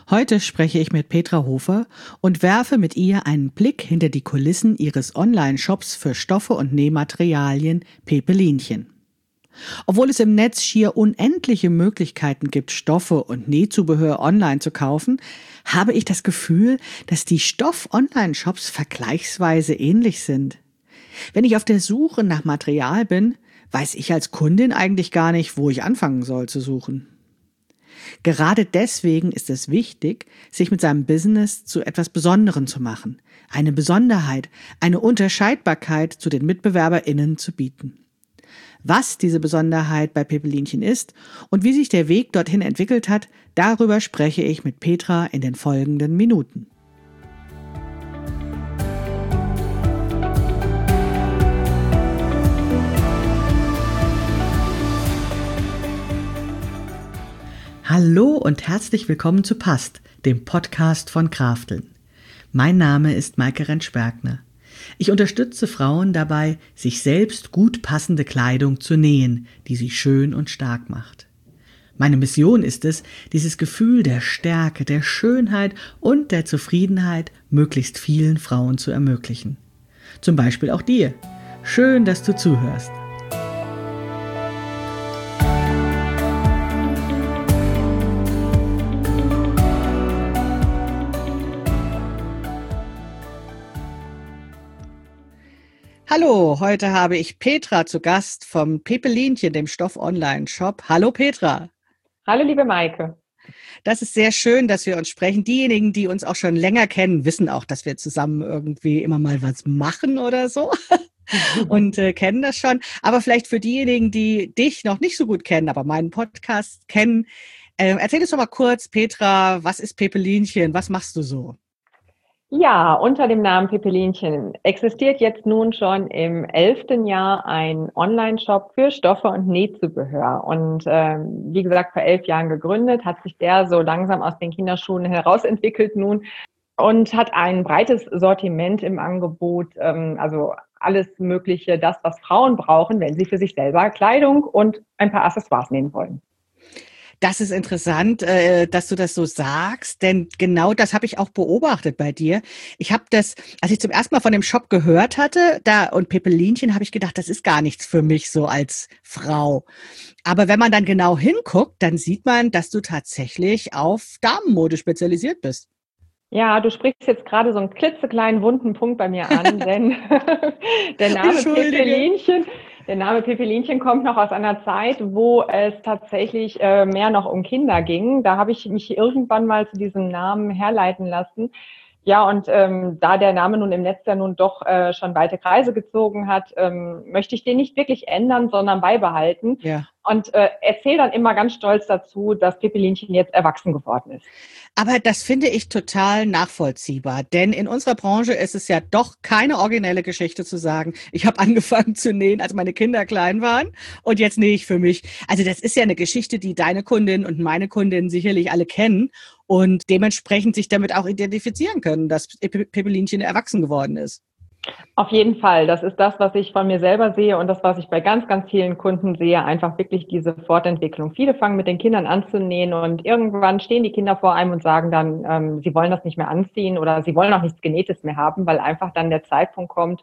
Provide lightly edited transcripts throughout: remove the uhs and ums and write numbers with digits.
Heute spreche ich mit Petra Hofer und werfe mit ihr einen Blick hinter die Kulissen ihres Online-Shops für Stoffe und Nähmaterialien Pepelinchen. Obwohl es im Netz schier unendliche Möglichkeiten gibt, Stoffe und Nähzubehör online zu kaufen, habe ich das Gefühl, dass die Stoff-Online-Shops vergleichsweise ähnlich sind. Wenn ich auf der Suche nach Material bin, weiß ich als Kundin eigentlich gar nicht, wo ich anfangen soll zu suchen. Gerade deswegen ist es wichtig, sich mit seinem Business zu etwas Besonderem zu machen, eine Besonderheit, eine Unterscheidbarkeit zu den MitbewerberInnen zu bieten. Was diese Besonderheit bei Pepelinchen ist und wie sich der Weg dorthin entwickelt hat, darüber spreche ich mit Petra in den folgenden Minuten. Hallo und herzlich willkommen zu Passt, dem Podcast von Krafteln. Mein Name ist Maike Rentsch-Bergner. Ich unterstütze Frauen dabei, sich selbst gut passende Kleidung zu nähen, die sie schön und stark macht. Meine Mission ist es, dieses Gefühl der Stärke, der Schönheit und der Zufriedenheit möglichst vielen Frauen zu ermöglichen. Zum Beispiel auch dir. Schön, dass du zuhörst. Hallo, heute habe ich Petra zu Gast vom Pepelinchen, dem Stoff-Online-Shop. Hallo Petra. Hallo liebe Maike. Das ist sehr schön, dass wir uns sprechen. Diejenigen, die uns auch schon länger kennen, wissen auch, dass wir zusammen irgendwie immer mal was machen oder so und kennen das schon. Aber vielleicht für diejenigen, die dich noch nicht so gut kennen, aber meinen Podcast kennen, erzähl uns doch mal kurz, Petra, was ist Pepelinchen? Was machst du so? Ja, unter dem Namen Pepelinchen existiert jetzt nun schon im 11. Jahr ein Online-Shop für Stoffe und Nähzubehör. Und wie gesagt, vor 11 Jahren gegründet, hat sich der so langsam aus den Kinderschuhen herausentwickelt nun und hat ein breites Sortiment im Angebot, also alles Mögliche, das, was Frauen brauchen, wenn sie für sich selber Kleidung und ein paar Accessoires nähen wollen. Das ist interessant, dass du das so sagst, denn genau das habe ich auch beobachtet bei dir. Ich habe das, als ich zum ersten Mal von dem Shop gehört hatte, da und Pepelinchen, habe ich gedacht, das ist gar nichts für mich so als Frau. Aber wenn man dann genau hinguckt, dann sieht man, dass du tatsächlich auf Damenmode spezialisiert bist. Ja, du sprichst jetzt gerade so einen klitzekleinen wunden Punkt bei mir an, denn der Name Pepelinchen kommt noch aus einer Zeit, wo es tatsächlich mehr noch um Kinder ging. Da habe ich mich irgendwann mal zu diesem Namen herleiten lassen. Ja, und da der Name nun im Netz ja nun doch schon weite Kreise gezogen hat, möchte ich den nicht wirklich ändern, sondern beibehalten. Ja. Und erzähle dann immer ganz stolz dazu, dass Pepelinchen jetzt erwachsen geworden ist. Aber das finde ich total nachvollziehbar, denn in unserer Branche ist es ja doch keine originelle Geschichte zu sagen, ich habe angefangen zu nähen, als meine Kinder klein waren und jetzt nähe ich für mich. Also das ist ja eine Geschichte, die deine Kundin und meine Kundin sicherlich alle kennen und dementsprechend sich damit auch identifizieren können, dass Pepelinchen erwachsen geworden ist. Auf jeden Fall. Das ist das, was ich von mir selber sehe und das, was ich bei ganz, ganz vielen Kunden sehe, einfach wirklich diese Fortentwicklung. Viele fangen mit den Kindern an zu nähen und irgendwann stehen die Kinder vor einem und sagen dann, sie wollen das nicht mehr anziehen oder sie wollen auch nichts Genähtes mehr haben, weil einfach dann der Zeitpunkt kommt,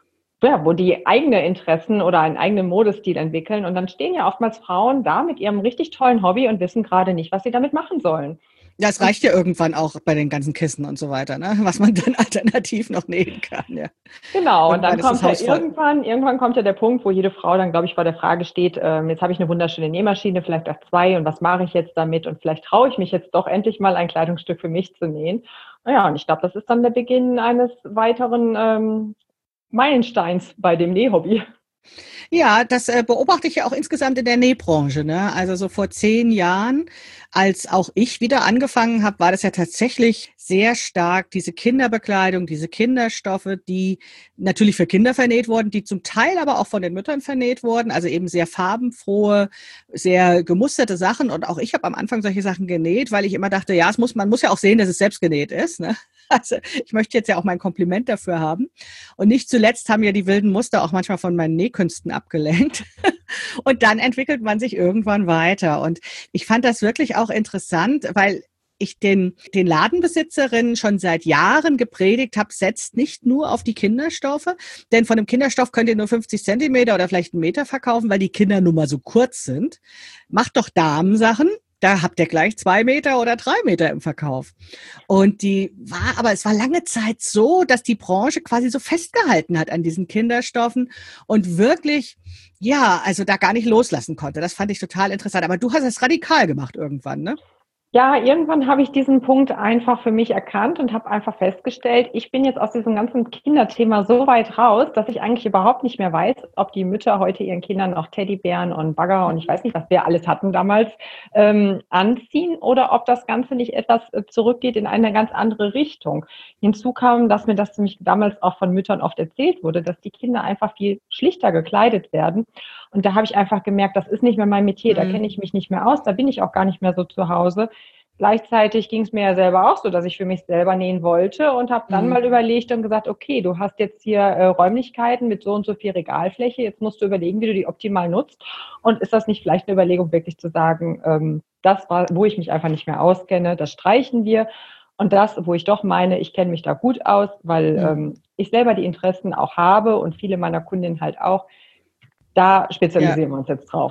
ja, wo die eigene Interessen oder einen eigenen Modestil entwickeln und dann stehen ja oftmals Frauen da mit ihrem richtig tollen Hobby und wissen gerade nicht, was sie damit machen sollen. Ja, es reicht ja irgendwann auch bei den ganzen Kissen und so weiter, ne? Was man dann alternativ noch nähen kann. Ja. Genau, und dann kommt ja irgendwann kommt ja der Punkt, wo jede Frau dann, glaube ich, vor der Frage steht, jetzt habe ich eine wunderschöne Nähmaschine, vielleicht auch 2 und was mache ich jetzt damit und vielleicht traue ich mich jetzt doch endlich mal ein Kleidungsstück für mich zu nähen. Naja, und ich glaube, das ist dann der Beginn eines weiteren Meilensteins bei dem Nähhobby. Ja, das beobachte ich ja auch insgesamt in der Nähbranche, ne? Also so vor 10 Jahren, als auch ich wieder angefangen habe, war das ja tatsächlich sehr stark diese Kinderbekleidung, diese Kinderstoffe, die natürlich für Kinder vernäht wurden, die zum Teil aber auch von den Müttern vernäht wurden, also eben sehr farbenfrohe, sehr gemusterte Sachen. Und auch ich habe am Anfang solche Sachen genäht, weil ich immer dachte, ja, man muss ja auch sehen, dass es selbst genäht ist, ne? Also ich möchte jetzt ja auch mein Kompliment dafür haben. Und nicht zuletzt haben ja die wilden Muster auch manchmal von meinen Nähkünsten abgelenkt. Und dann entwickelt man sich irgendwann weiter. Und ich fand das wirklich auch interessant, weil ich den Ladenbesitzerinnen schon seit Jahren gepredigt habe, setzt nicht nur auf die Kinderstoffe, denn von einem Kinderstoff könnt ihr nur 50 Zentimeter oder vielleicht einen Meter verkaufen, weil die Kinder nun mal so kurz sind. Macht doch Damensachen. Da habt ihr gleich 2 Meter oder 3 Meter im Verkauf. Und aber es war lange Zeit so, dass die Branche quasi so festgehalten hat an diesen Kinderstoffen und wirklich, ja, also da gar nicht loslassen konnte. Das fand ich total interessant. Aber du hast es radikal gemacht irgendwann, ne? Ja, irgendwann habe ich diesen Punkt einfach für mich erkannt und habe einfach festgestellt, ich bin jetzt aus diesem ganzen Kinderthema so weit raus, dass ich eigentlich überhaupt nicht mehr weiß, ob die Mütter heute ihren Kindern noch Teddybären und Bagger und ich weiß nicht, was wir alles hatten damals, anziehen oder ob das Ganze nicht etwas zurückgeht in eine ganz andere Richtung. Hinzu kam, dass mir das nämlich damals auch von Müttern oft erzählt wurde, dass die Kinder einfach viel schlichter gekleidet werden. Und da habe ich einfach gemerkt, das ist nicht mehr mein Metier, da kenne ich mich nicht mehr aus, da bin ich auch gar nicht mehr so zu Hause. Gleichzeitig ging es mir ja selber auch so, dass ich für mich selber nähen wollte und habe dann mal überlegt und gesagt, okay, du hast jetzt hier Räumlichkeiten mit so und so viel Regalfläche, jetzt musst du überlegen, wie du die optimal nutzt. Und ist das nicht vielleicht eine Überlegung, wirklich zu sagen, das war, wo ich mich einfach nicht mehr auskenne, das streichen wir. Und das, wo ich doch meine, ich kenne mich da gut aus, weil ich selber die Interessen auch habe und viele meiner Kundinnen halt auch, da spezialisieren wir uns jetzt drauf.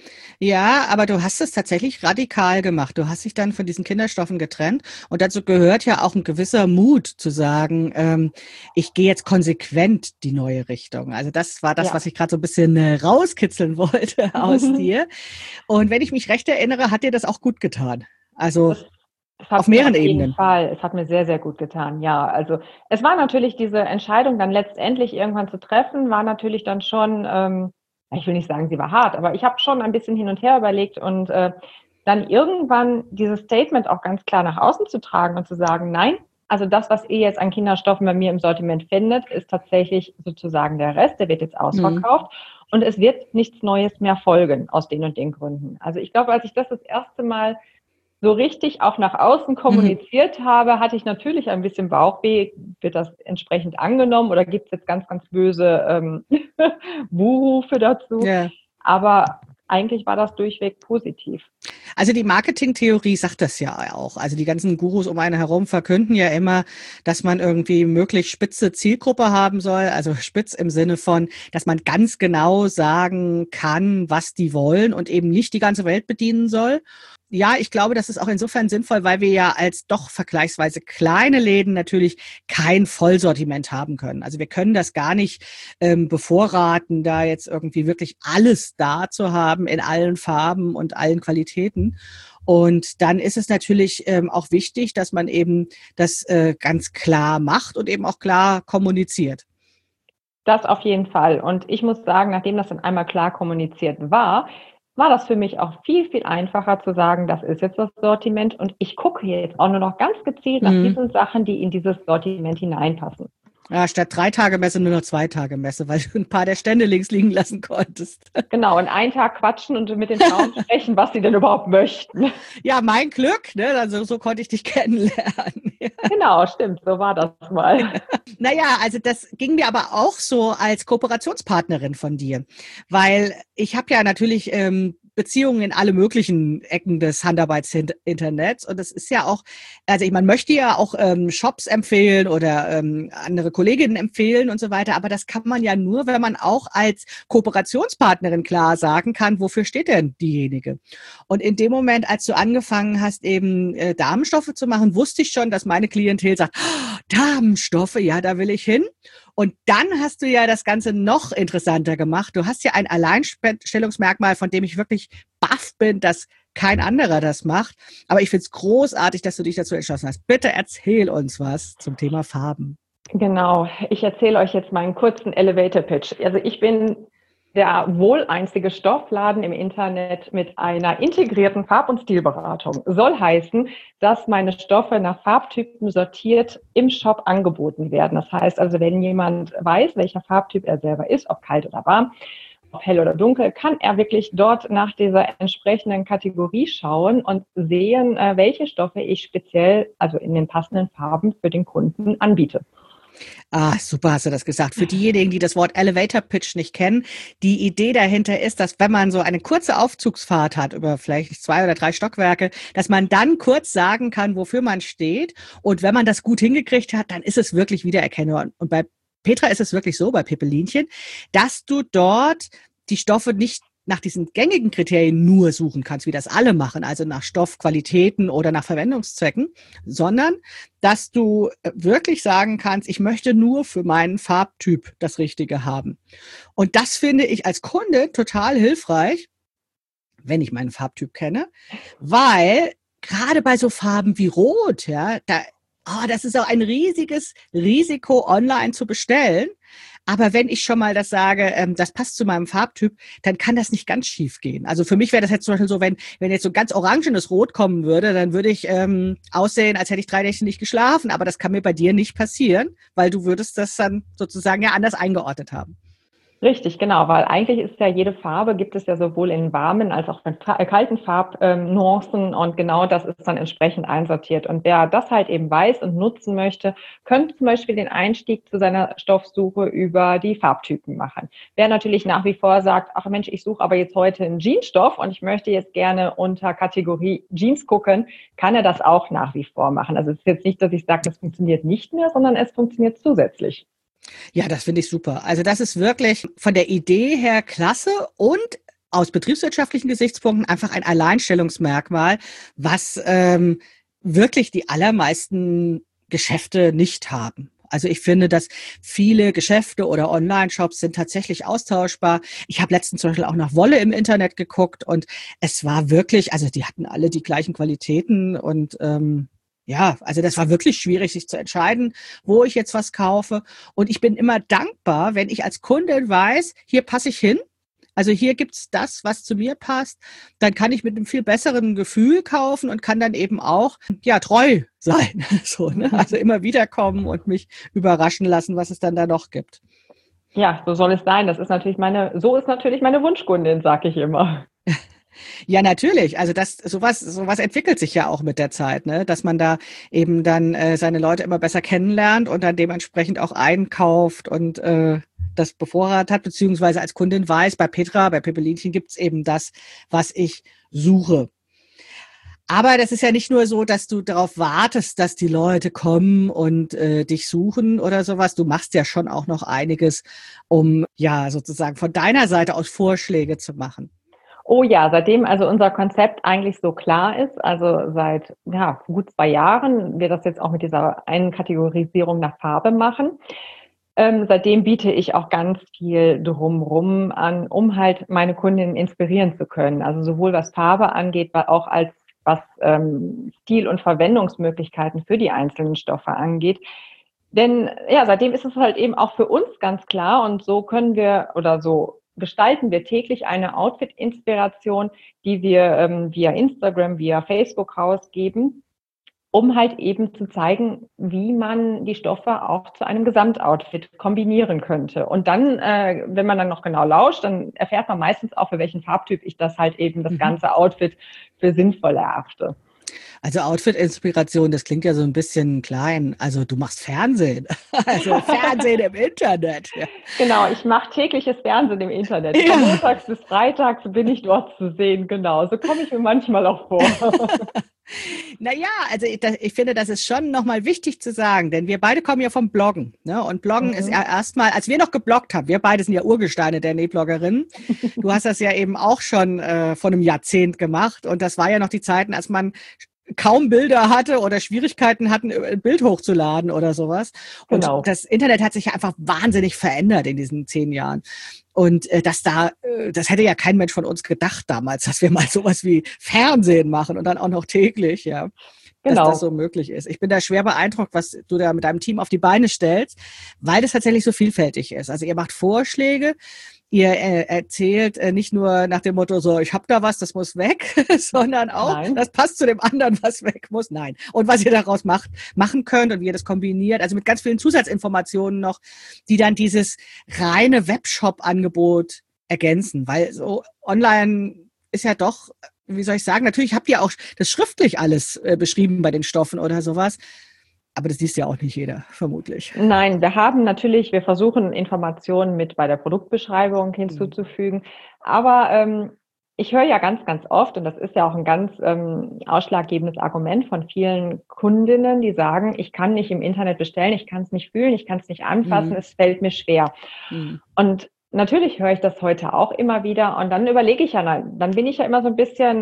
Ja, aber du hast es tatsächlich radikal gemacht. Du hast dich dann von diesen Kinderstoffen getrennt und dazu gehört ja auch ein gewisser Mut zu sagen, ich gehe jetzt konsequent die neue Richtung. Also das war das, was ich gerade so ein bisschen rauskitzeln wollte aus dir. Und wenn ich mich recht erinnere, hat dir das auch gut getan. Also auf mehreren Ebenen. Auf jeden Fall. Es hat mir sehr, sehr gut getan. Ja, also es war natürlich diese Entscheidung dann letztendlich irgendwann zu treffen, war natürlich dann schon, ich will nicht sagen, sie war hart, aber ich habe schon ein bisschen hin und her überlegt und dann irgendwann dieses Statement auch ganz klar nach außen zu tragen und zu sagen, nein, also das, was ihr jetzt an Kinderstoffen bei mir im Sortiment findet, ist tatsächlich sozusagen der Rest, der wird jetzt ausverkauft und es wird nichts Neues mehr folgen aus den und den Gründen. Also ich glaube, als ich das erste Mal so richtig auch nach außen kommuniziert habe, hatte ich natürlich ein bisschen Bauchweh. Wird das entsprechend angenommen oder gibt es jetzt ganz, ganz böse Buhrufe dazu? Ja. Aber eigentlich war das durchweg positiv. Also die Marketingtheorie sagt das ja auch. Also die ganzen Gurus um einen herum verkünden ja immer, dass man irgendwie möglichst spitze Zielgruppe haben soll. Also spitz im Sinne von, dass man ganz genau sagen kann, was die wollen und eben nicht die ganze Welt bedienen soll. Ja, ich glaube, das ist auch insofern sinnvoll, weil wir ja als doch vergleichsweise kleine Läden natürlich kein Vollsortiment haben können. Also wir können das gar nicht bevorraten, da jetzt irgendwie wirklich alles da zu haben in allen Farben und allen Qualitäten. Und dann ist es natürlich auch wichtig, dass man eben das ganz klar macht und eben auch klar kommuniziert. Das auf jeden Fall. Und ich muss sagen, nachdem das dann einmal klar kommuniziert war das für mich auch viel, viel einfacher zu sagen, das ist jetzt das Sortiment und ich gucke jetzt auch nur noch ganz gezielt nach diesen Sachen, die in dieses Sortiment hineinpassen. Ja, statt 3-Tage-Messe nur noch 2-Tage-Messe, weil du ein paar der Stände links liegen lassen konntest. Genau, und einen Tag quatschen und mit den Frauen sprechen, was sie denn überhaupt möchten. Ja, mein Glück, ne? Also so konnte ich dich kennenlernen. Ja. Genau, stimmt, so war das mal. Naja, also das ging mir aber auch so als Kooperationspartnerin von dir, weil ich habe ja natürlich Beziehungen in alle möglichen Ecken des Handarbeitsinternets und das ist ja auch, also man möchte ja auch Shops empfehlen oder andere Kolleginnen empfehlen und so weiter, aber das kann man ja nur, wenn man auch als Kooperationspartnerin klar sagen kann, wofür steht denn diejenige. Und in dem Moment, als du angefangen hast, eben Damenstoffe zu machen, wusste ich schon, dass meine Klientel sagt, oh, Damenstoffe, ja, da will ich hin. Und dann hast du ja das Ganze noch interessanter gemacht. Du hast ja ein Alleinstellungsmerkmal, von dem ich wirklich baff bin, dass kein anderer das macht. Aber ich finde es großartig, dass du dich dazu entschlossen hast. Bitte erzähl uns was zum Thema Farben. Genau, ich erzähle euch jetzt meinen kurzen Elevator-Pitch. Also ich bin der wohl einzige Stoffladen im Internet mit einer integrierten Farb- und Stilberatung. Soll heißen, dass meine Stoffe nach Farbtypen sortiert im Shop angeboten werden. Das heißt also, wenn jemand weiß, welcher Farbtyp er selber ist, ob kalt oder warm, ob hell oder dunkel, kann er wirklich dort nach dieser entsprechenden Kategorie schauen und sehen, welche Stoffe ich speziell, also in den passenden Farben für den Kunden anbiete. Ah, super hast du das gesagt. Für diejenigen, die das Wort Elevator Pitch nicht kennen, die Idee dahinter ist, dass wenn man so eine kurze Aufzugsfahrt hat über vielleicht 2 oder 3 Stockwerke, dass man dann kurz sagen kann, wofür man steht. Und wenn man das gut hingekriegt hat, dann ist es wirklich wiedererkennbar. Und bei Petra ist es wirklich so, bei Pippelinchen, dass du dort die Stoffe nicht nach diesen gängigen Kriterien nur suchen kannst, wie das alle machen, also nach Stoffqualitäten oder nach Verwendungszwecken, sondern dass du wirklich sagen kannst, ich möchte nur für meinen Farbtyp das Richtige haben. Und das finde ich als Kunde total hilfreich, wenn ich meinen Farbtyp kenne, weil gerade bei so Farben wie Rot, ja, das ist auch ein riesiges Risiko, online zu bestellen. Aber wenn ich schon mal das sage, das passt zu meinem Farbtyp, dann kann das nicht ganz schief gehen. Also für mich wäre das jetzt zum Beispiel so, wenn jetzt so ganz orangenes Rot kommen würde, dann würde ich aussehen, als hätte ich 3 Nächte nicht geschlafen. Aber das kann mir bei dir nicht passieren, weil du würdest das dann sozusagen ja anders eingeordnet haben. Richtig, genau, weil eigentlich ist ja jede Farbe, gibt es ja sowohl in warmen als auch in kalten Farbnuancen und genau das ist dann entsprechend einsortiert. Und wer das halt eben weiß und nutzen möchte, könnte zum Beispiel den Einstieg zu seiner Stoffsuche über die Farbtypen machen. Wer natürlich nach wie vor sagt, ach Mensch, ich suche aber jetzt heute einen Jeansstoff und ich möchte jetzt gerne unter Kategorie Jeans gucken, kann er das auch nach wie vor machen. Also es ist jetzt nicht, dass ich sage, das funktioniert nicht mehr, sondern es funktioniert zusätzlich. Ja, das finde ich super. Also das ist wirklich von der Idee her klasse und aus betriebswirtschaftlichen Gesichtspunkten einfach ein Alleinstellungsmerkmal, was wirklich die allermeisten Geschäfte nicht haben. Also ich finde, dass viele Geschäfte oder Online-Shops sind tatsächlich austauschbar. Ich habe letztens zum Beispiel auch nach Wolle im Internet geguckt und es war wirklich, also die hatten alle die gleichen Qualitäten und ja, also das war wirklich schwierig, sich zu entscheiden, wo ich jetzt was kaufe. Und ich bin immer dankbar, wenn ich als Kundin weiß, hier passe ich hin. Also hier gibt's das, was zu mir passt. Dann kann ich mit einem viel besseren Gefühl kaufen und kann dann eben auch ja treu sein. So, ne? Also immer wieder kommen und mich überraschen lassen, was es dann da noch gibt. Ja, so soll es sein. So ist natürlich meine Wunschkundin, sag ich immer. Ja, natürlich. Also sowas entwickelt sich ja auch mit der Zeit, ne? Dass man da eben dann seine Leute immer besser kennenlernt und dann dementsprechend auch einkauft und das bevorratet hat, beziehungsweise als Kundin weiß, bei Pippelinchen gibt's eben das, was ich suche. Aber das ist ja nicht nur so, dass du darauf wartest, dass die Leute kommen und dich suchen oder sowas. Du machst ja schon auch noch einiges, um ja sozusagen von deiner Seite aus Vorschläge zu machen. Oh ja, seitdem also unser Konzept eigentlich so klar ist, also seit ja, gut 2 Jahren, wir das jetzt auch mit dieser einen Kategorisierung nach Farbe machen. Seitdem biete ich auch ganz viel drumrum an, um halt meine Kundinnen inspirieren zu können. Also sowohl was Farbe angeht, auch als was Stil- und Verwendungsmöglichkeiten für die einzelnen Stoffe angeht. Denn ja, seitdem ist es halt eben auch für uns ganz klar und so können wir oder so gestalten wir täglich eine Outfit-Inspiration, die wir via Instagram, via Facebook rausgeben, um halt eben zu zeigen, wie man die Stoffe auch zu einem Gesamtoutfit kombinieren könnte. Und dann, wenn man dann noch genau lauscht, dann erfährt man meistens auch, für welchen Farbtyp ich das halt eben das ganze Outfit für sinnvoll erachte. Also Outfit-Inspiration, das klingt ja so ein bisschen klein. Also du machst Fernsehen. Also Fernsehen im Internet. Ja. Genau, ich mache tägliches Fernsehen im Internet. Ja. Von montags bis freitags bin ich dort zu sehen, genau. So komme ich mir manchmal auch vor. Naja, also ich finde, das ist schon nochmal wichtig zu sagen, denn wir beide kommen ja vom Bloggen. Ne? Und Bloggen ist ja erstmal, als wir noch gebloggt haben, wir beide sind ja Urgesteine der Nähbloggerinnen. Du hast das ja eben auch schon vor einem Jahrzehnt gemacht und das war ja noch die Zeiten, als man kaum Bilder hatte oder Schwierigkeiten hatten, ein Bild hochzuladen oder sowas. Und Genau. das Internet hat sich ja einfach wahnsinnig verändert in diesen 10 Jahren. Und das hätte ja kein Mensch von uns gedacht damals, dass wir mal sowas wie Fernsehen machen und dann auch noch täglich, ja, dass das so Genau. möglich ist. Ich bin da schwer beeindruckt, was du da mit deinem Team auf die Beine stellst, weil das tatsächlich so vielfältig ist. Also ihr macht Vorschläge, ihr erzählt nicht nur nach dem Motto so, ich habe da was, das muss weg, sondern auch, Nein. das passt zu dem anderen, was weg muss. Nein. Und was ihr daraus machen könnt und wie ihr das kombiniert, also mit ganz vielen Zusatzinformationen noch, die dann dieses reine Webshop-Angebot ergänzen, weil so online ist ja doch, wie soll ich sagen, natürlich habt ihr auch das schriftlich alles beschrieben bei den Stoffen oder sowas. Aber das liest ja auch nicht jeder, vermutlich. Nein, wir versuchen Informationen mit bei der Produktbeschreibung Mhm. hinzuzufügen, aber ich höre ja ganz, ganz oft, und das ist ja auch ein ganz ausschlaggebendes Argument von vielen Kundinnen, die sagen, ich kann nicht im Internet bestellen, ich kann es nicht fühlen, ich kann es nicht anfassen, Mhm. es fällt mir schwer. Mhm. Und natürlich höre ich das heute auch immer wieder und dann überlege ich ja, dann bin ich ja immer so ein bisschen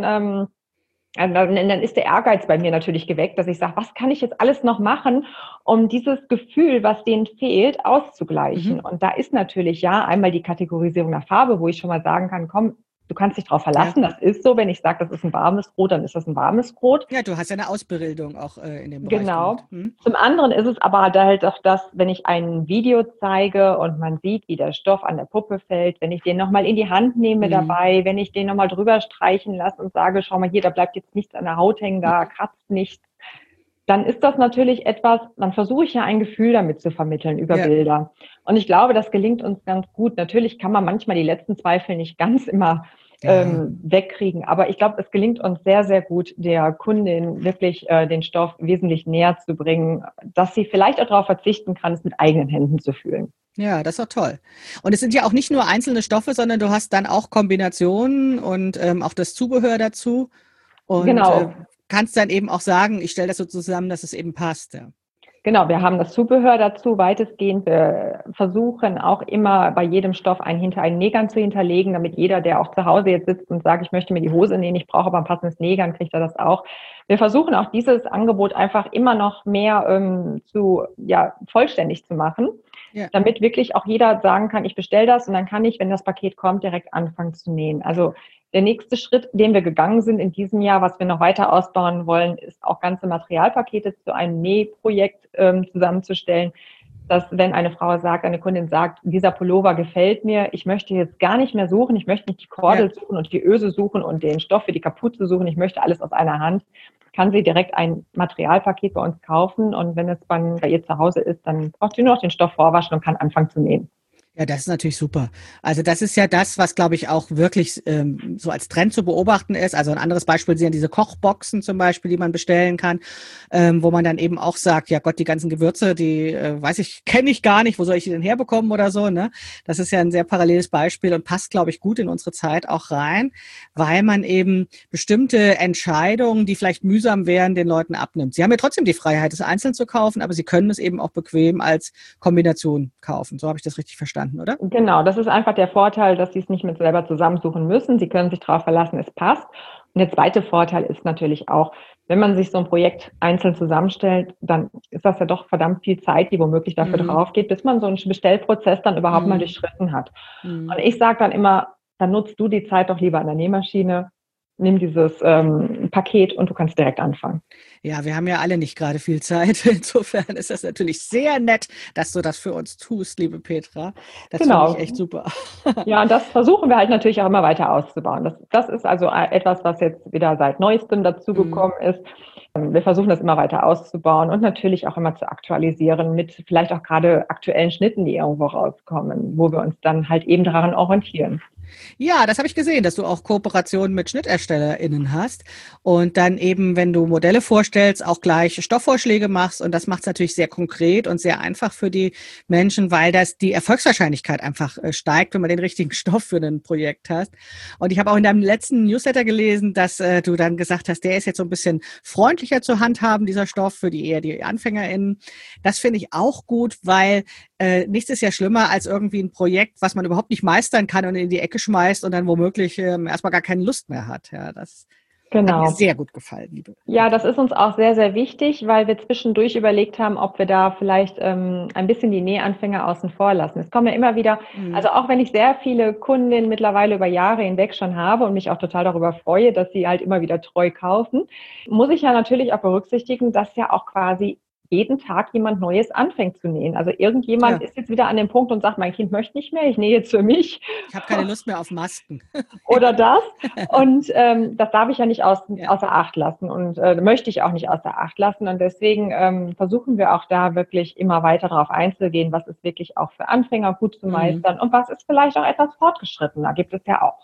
dann ist der Ehrgeiz bei mir natürlich geweckt, dass ich sage, was kann ich jetzt alles noch machen, um dieses Gefühl, was denen fehlt, auszugleichen? Mhm. Und da ist natürlich ja einmal die Kategorisierung nach Farbe, wo ich schon mal sagen kann, komm, du kannst dich darauf Ja. verlassen, das ist so. Wenn ich sage, das ist ein warmes Rot, dann ist das ein warmes Rot. Ja, du hast ja eine Ausbildung auch in dem Bereich gemacht. Genau. Mhm. Zum anderen ist es aber halt auch das, wenn ich ein Video zeige und man sieht, wie der Stoff an der Puppe fällt, wenn ich den nochmal in die Hand nehme Mhm. dabei, wenn ich den nochmal drüber streichen lasse und sage, schau mal hier, da bleibt jetzt nichts an der Haut hängen, da kratzt nichts, dann ist das natürlich etwas, dann versuche ich ja ein Gefühl damit zu vermitteln über Ja. Bilder. Und ich glaube, das gelingt uns ganz gut. Natürlich kann man manchmal die letzten Zweifel nicht ganz immer Ja. wegkriegen, aber ich glaube, es gelingt uns sehr, sehr gut, der Kundin wirklich den Stoff wesentlich näher zu bringen, dass sie vielleicht auch darauf verzichten kann, es mit eigenen Händen zu fühlen. Ja, das ist doch toll. Und es sind ja auch nicht nur einzelne Stoffe, sondern du hast dann auch Kombinationen und auch das Zubehör dazu und Genau. kannst dann eben auch sagen, ich stelle das so zusammen, dass es eben passt. Ja. Genau, wir haben das Zubehör dazu weitestgehend. Wir versuchen auch immer bei jedem Stoff einen Nähgarn zu hinterlegen, damit jeder, der auch zu Hause jetzt sitzt und sagt, ich möchte mir die Hose nähen, ich brauche aber ein passendes Nähgarn, kriegt er das auch. Wir versuchen auch dieses Angebot einfach immer noch mehr vollständig zu machen, Ja. damit wirklich auch jeder sagen kann, ich bestelle das und dann kann ich, wenn das Paket kommt, direkt anfangen zu nähen. Also der nächste Schritt, den wir gegangen sind in diesem Jahr, was wir noch weiter ausbauen wollen, ist auch ganze Materialpakete zu einem Nähprojekt zusammenzustellen, dass wenn eine Frau sagt, eine Kundin sagt, dieser Pullover gefällt mir, ich möchte jetzt gar nicht mehr suchen, ich möchte nicht die Ja. Kordel suchen und die Öse suchen und den Stoff für die Kapuze suchen, ich möchte alles aus einer Hand, kann sie direkt ein Materialpaket bei uns kaufen und wenn es dann bei ihr zu Hause ist, dann braucht sie nur noch den Stoff vorwaschen und kann anfangen zu nähen. Ja, das ist natürlich super. Also das ist ja das, was, glaube ich, auch wirklich so als Trend zu beobachten ist. Also ein anderes Beispiel sind ja diese Kochboxen zum Beispiel, die man bestellen kann, wo man dann eben auch sagt, ja Gott, die ganzen Gewürze, die weiß ich, kenne ich gar nicht, wo soll ich die denn herbekommen oder so, ne? Das ist ja ein sehr paralleles Beispiel und passt, glaube ich, gut in unsere Zeit auch rein, weil man eben bestimmte Entscheidungen, die vielleicht mühsam wären, den Leuten abnimmt. Sie haben ja trotzdem die Freiheit, es einzeln zu kaufen, aber sie können es eben auch bequem als Kombination kaufen. So habe ich das richtig verstanden, oder? Genau, das ist einfach der Vorteil, dass Sie es nicht mit selber zusammensuchen müssen. Sie können sich darauf verlassen, es passt. Und der zweite Vorteil ist natürlich auch, wenn man sich so ein Projekt einzeln zusammenstellt, dann ist das ja doch verdammt viel Zeit, die womöglich dafür Mhm. drauf geht, bis man so einen Bestellprozess dann überhaupt mal Mhm. durchschritten hat. Mhm. Und ich sage dann immer, dann nutzt du die Zeit doch lieber an der Nähmaschine, nimm dieses Paket und du kannst direkt anfangen. Ja, wir haben ja alle nicht gerade viel Zeit. Insofern ist das natürlich sehr nett, dass du das für uns tust, liebe Petra. Das finde ich echt Genau. super. Ja, und das versuchen wir halt natürlich auch immer weiter auszubauen. Das ist also etwas, was jetzt wieder seit Neuestem Mhm. dazugekommen ist. Wir versuchen das immer weiter auszubauen und natürlich auch immer zu aktualisieren mit vielleicht auch gerade aktuellen Schnitten, die irgendwo rauskommen, wo wir uns dann halt eben daran orientieren. Ja, das habe ich gesehen, dass du auch Kooperationen mit SchnitterstellerInnen hast und dann eben, wenn du Modelle vorstellst, auch gleich Stoffvorschläge machst und das macht es natürlich sehr konkret und sehr einfach für die Menschen, weil das die Erfolgswahrscheinlichkeit einfach steigt, wenn man den richtigen Stoff für ein Projekt hast. Und ich habe auch in deinem letzten Newsletter gelesen, dass du dann gesagt hast, der ist jetzt so ein bisschen freundlicher zu handhaben, dieser Stoff für die eher die AnfängerInnen. Das finde ich auch gut, weil nichts ist ja schlimmer als irgendwie ein Projekt, was man überhaupt nicht meistern kann und in die Ecke schmeißt und dann womöglich erstmal gar keine Lust mehr hat. Ja, das hat mir Genau. sehr gut gefallen, liebe Ja, Petra. das ist uns auch sehr, sehr wichtig, weil wir zwischendurch überlegt haben, ob wir da vielleicht ein bisschen die Nähanfänger außen vor lassen. Es kommen ja immer wieder, Mhm. also auch wenn ich sehr viele Kundinnen mittlerweile über Jahre hinweg schon habe und mich auch total darüber freue, dass sie halt immer wieder treu kaufen, muss ich ja natürlich auch berücksichtigen, dass ja auch quasi jeden Tag jemand Neues anfängt zu nähen. Also irgendjemand Ja, ist jetzt wieder an dem Punkt und sagt, mein Kind möchte nicht mehr, ich nähe jetzt für mich. ich habe keine Lust mehr auf Masken. Oder das. Und das darf ich ja nicht Ja. außer Acht lassen und möchte ich auch nicht außer Acht lassen. Und deswegen versuchen wir auch da wirklich immer weiter darauf einzugehen, was ist wirklich auch für Anfänger gut zu Mhm. meistern und was ist vielleicht auch etwas fortgeschrittener, gibt es ja auch.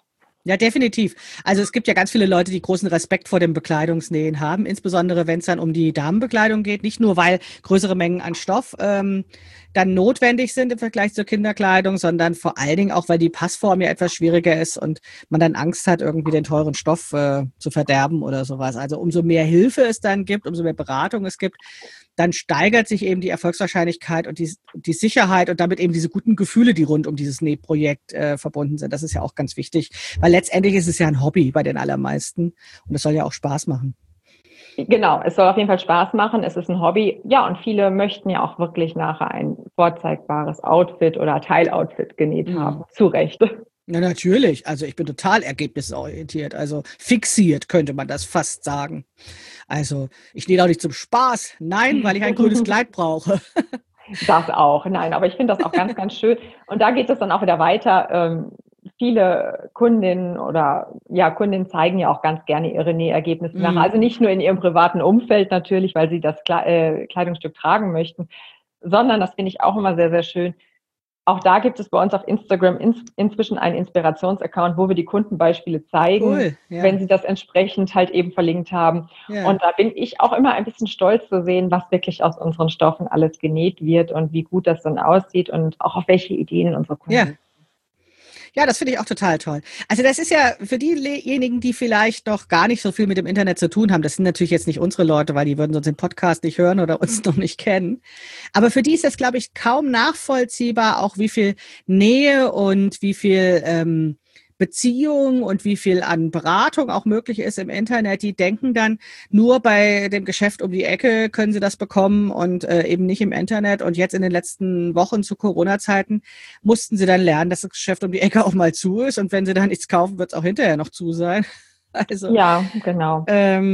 Ja, definitiv. Also es gibt ja ganz viele Leute, die großen Respekt vor dem Bekleidungsnähen haben, insbesondere wenn es dann um die Damenbekleidung geht. Nicht nur, weil größere Mengen an Stoff dann notwendig sind im Vergleich zur Kinderkleidung, sondern vor allen Dingen auch, weil die Passform ja etwas schwieriger ist und man dann Angst hat, irgendwie den teuren Stoff zu verderben oder sowas. Also umso mehr Hilfe es dann gibt, umso mehr Beratung es gibt, dann steigert sich eben die Erfolgswahrscheinlichkeit und die Sicherheit und damit eben diese guten Gefühle, die rund um dieses Nähprojekt verbunden sind. Das ist ja auch ganz wichtig, weil letztendlich ist es ja ein Hobby bei den allermeisten und es soll ja auch Spaß machen. Genau, es soll auf jeden Fall Spaß machen. Es ist ein Hobby. Ja, und viele möchten ja auch wirklich nachher ein vorzeigbares Outfit oder Teiloutfit genäht haben. Zu Recht. Ja, natürlich. Also ich bin total ergebnisorientiert, also fixiert könnte man das fast sagen. Also ich nähe auch nicht zum Spaß, nein, weil ich ein grünes Kleid brauche. Das auch, nein, aber ich finde das auch ganz, ganz schön. Und da geht es dann auch wieder weiter. Viele Kundinnen oder ja, Kundinnen zeigen ja auch ganz gerne ihre Nähergebnisse nach. Also nicht nur in ihrem privaten Umfeld natürlich, weil sie das Kleidungsstück tragen möchten, sondern das finde ich auch immer sehr, sehr schön. Auch da gibt es bei uns auf Instagram inzwischen einen Inspirationsaccount, wo wir die Kundenbeispiele zeigen, Cool, ja. wenn sie das entsprechend halt eben verlinkt haben. Ja. Und da bin ich auch immer ein bisschen stolz zu sehen, was wirklich aus unseren Stoffen alles genäht wird und wie gut das dann aussieht und auch auf welche Ideen unsere Kunden. Ja. Ja, das finde ich auch total toll. Also das ist ja für diejenigen, die vielleicht noch gar nicht so viel mit dem Internet zu tun haben, das sind natürlich jetzt nicht unsere Leute, weil die würden sonst den Podcast nicht hören oder uns noch nicht kennen. Aber für die ist das, glaube ich, kaum nachvollziehbar, auch wie viel Nähe und wie viel Beziehung und wie viel an Beratung auch möglich ist im Internet. Die denken dann, nur bei dem Geschäft um die Ecke können sie das bekommen und eben nicht im Internet. Und jetzt in den letzten Wochen zu Corona-Zeiten mussten sie dann lernen, dass das Geschäft um die Ecke auch mal zu ist. Und wenn sie dann nichts kaufen, wird es auch hinterher noch zu sein. Also, ja, genau.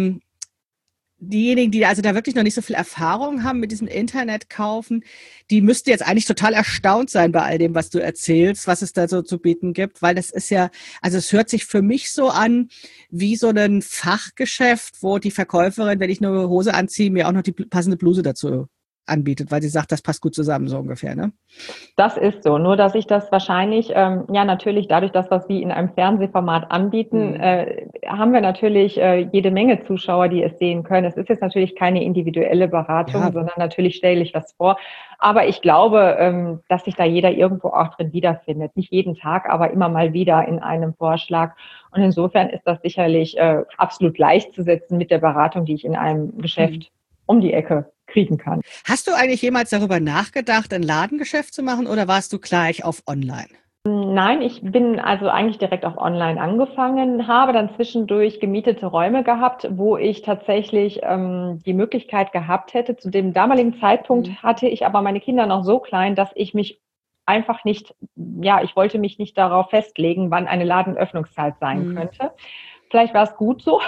Diejenigen, die also da wirklich noch nicht so viel Erfahrung haben mit diesem Internet kaufen, die müssten jetzt eigentlich total erstaunt sein bei all dem, was du erzählst, was es da so zu bieten gibt, weil das ist ja, also es hört sich für mich so an wie so ein Fachgeschäft, wo die Verkäuferin, wenn ich eine Hose anziehe, mir auch noch die passende Bluse dazu anbietet, weil sie sagt, das passt gut zusammen, so ungefähr, ne? Das ist so, nur dass ich das wahrscheinlich, ja natürlich dadurch, dass wir es wie in einem Fernsehformat anbieten, haben wir natürlich jede Menge Zuschauer, die es sehen können. Es ist jetzt natürlich keine individuelle Beratung, sondern natürlich stelle ich was vor. Aber ich glaube, dass sich da jeder irgendwo auch drin wiederfindet. Nicht jeden Tag, aber immer mal wieder in einem Vorschlag. Und insofern ist das sicherlich absolut gleichzusetzen mit der Beratung, die ich in einem Geschäft um die Ecke kriegen kann. Hast du eigentlich jemals darüber nachgedacht, ein Ladengeschäft zu machen oder warst du gleich auf Online? Nein, ich bin also eigentlich direkt auf Online angefangen, habe dann zwischendurch gemietete Räume gehabt, wo ich tatsächlich die Möglichkeit gehabt hätte. Zu dem damaligen Zeitpunkt hatte ich aber meine Kinder noch so klein, dass ich mich einfach nicht, ja, ich wollte mich nicht darauf festlegen, wann eine Ladenöffnungszeit sein könnte. Vielleicht war es gut so.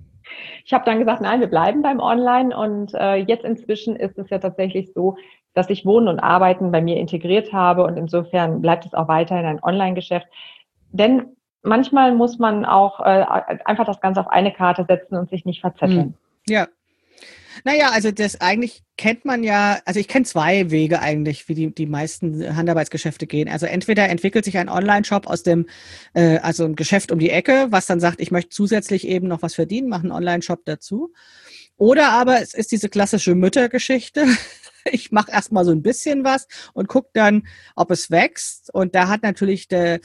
Ich habe dann gesagt, nein, wir bleiben beim Online und jetzt inzwischen ist es ja tatsächlich so, dass ich Wohnen und Arbeiten bei mir integriert habe und insofern bleibt es auch weiterhin ein Online-Geschäft. Denn manchmal muss man auch einfach das Ganze auf eine Karte setzen und sich nicht verzetteln. Ja. Naja, also das eigentlich kennt man ja, also ich kenne zwei Wege eigentlich, wie die meisten Handarbeitsgeschäfte gehen. Also entweder entwickelt sich ein Online-Shop aus dem, also ein Geschäft um die Ecke, was dann sagt, ich möchte zusätzlich eben noch was verdienen, mache einen Online-Shop dazu. Oder aber es ist diese klassische Müttergeschichte. Ich mache erstmal so ein bisschen was und gucke dann, ob es wächst. Und da hat natürlich der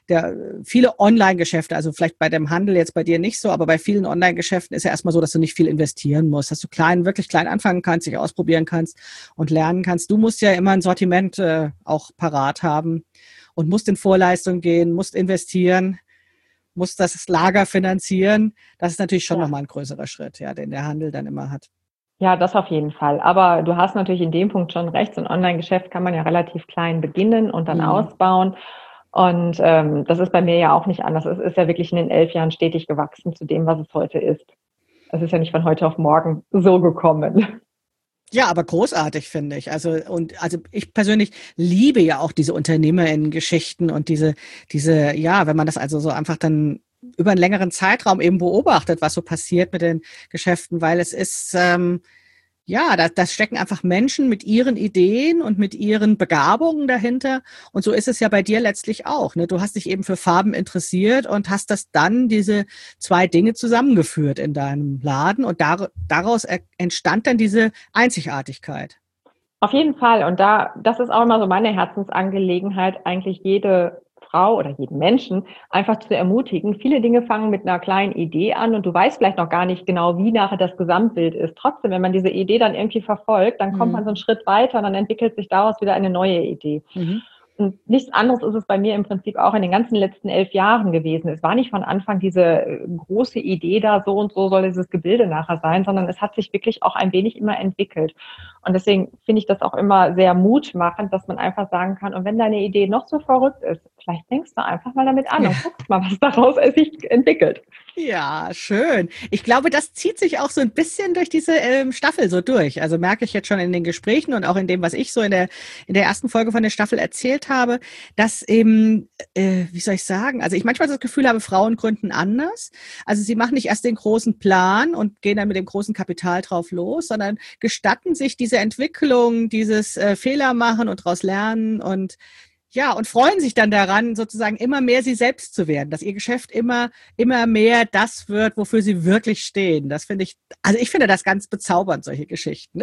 viele Online-Geschäfte, also vielleicht bei dem Handel jetzt bei dir nicht so, aber bei vielen Online-Geschäften ist ja erstmal so, dass du nicht viel investieren musst, dass du wirklich klein anfangen kannst, dich ausprobieren kannst und lernen kannst. Du musst ja immer ein Sortiment auch parat haben und musst in Vorleistung gehen, musst investieren, musst das Lager finanzieren. Das ist natürlich schon nochmal ein größerer Schritt, ja, den der Handel dann immer hat. Ja, das auf jeden Fall. Aber du hast natürlich in dem Punkt schon recht. So ein Online-Geschäft kann man ja relativ klein beginnen und dann ausbauen. Und das ist bei mir ja auch nicht anders. Es ist ja wirklich in den 11 Jahren stetig gewachsen zu dem, was es heute ist. Es ist ja nicht von heute auf morgen so gekommen. Ja, aber großartig, finde ich. Also ich persönlich liebe ja auch diese UnternehmerInnen-Geschichten und diese, ja, wenn man das also so einfach dann über einen längeren Zeitraum eben beobachtet, was so passiert mit den Geschäften, weil es ist, Ja, das stecken einfach Menschen mit ihren Ideen und mit ihren Begabungen dahinter. Und so ist es ja bei dir letztlich auch. Ne? Du hast dich eben für Farben interessiert und hast das dann, diese zwei Dinge zusammengeführt in deinem Laden. Und daraus entstand dann diese Einzigartigkeit. Auf jeden Fall. Und das ist auch immer so meine Herzensangelegenheit, eigentlich jede Frau oder jeden Menschen einfach zu ermutigen. Viele Dinge fangen mit einer kleinen Idee an und du weißt vielleicht noch gar nicht genau, wie nachher das Gesamtbild ist. Trotzdem, wenn man diese Idee dann irgendwie verfolgt, dann kommt man so einen Schritt weiter und dann entwickelt sich daraus wieder eine neue Idee. Mhm. Und nichts anderes ist es bei mir im Prinzip auch in den ganzen letzten 11 Jahren gewesen. Es war nicht von Anfang diese große Idee da, so und so soll dieses Gebilde nachher sein, sondern es hat sich wirklich auch ein wenig immer entwickelt. Und deswegen finde ich das auch immer sehr mutmachend, dass man einfach sagen kann, und wenn deine Idee noch so verrückt ist, vielleicht fängst du einfach mal damit an und guckst mal, was daraus sich entwickelt. Ja, schön. Ich glaube, das zieht sich auch so ein bisschen durch diese Staffel so durch. Also merke ich jetzt schon in den Gesprächen und auch in dem, was ich so in der ersten Folge von der Staffel erzählt habe, dass eben, wie soll ich sagen, also ich manchmal das Gefühl habe, Frauen gründen anders. Also sie machen nicht erst den großen Plan und gehen dann mit dem großen Kapital drauf los, sondern gestatten sich diese Entwicklung, dieses Fehler machen und daraus lernen und freuen sich dann daran, sozusagen immer mehr sie selbst zu werden, dass ihr Geschäft immer mehr das wird, wofür sie wirklich stehen. Das finde ich, also ich finde das ganz bezaubernd, solche Geschichten.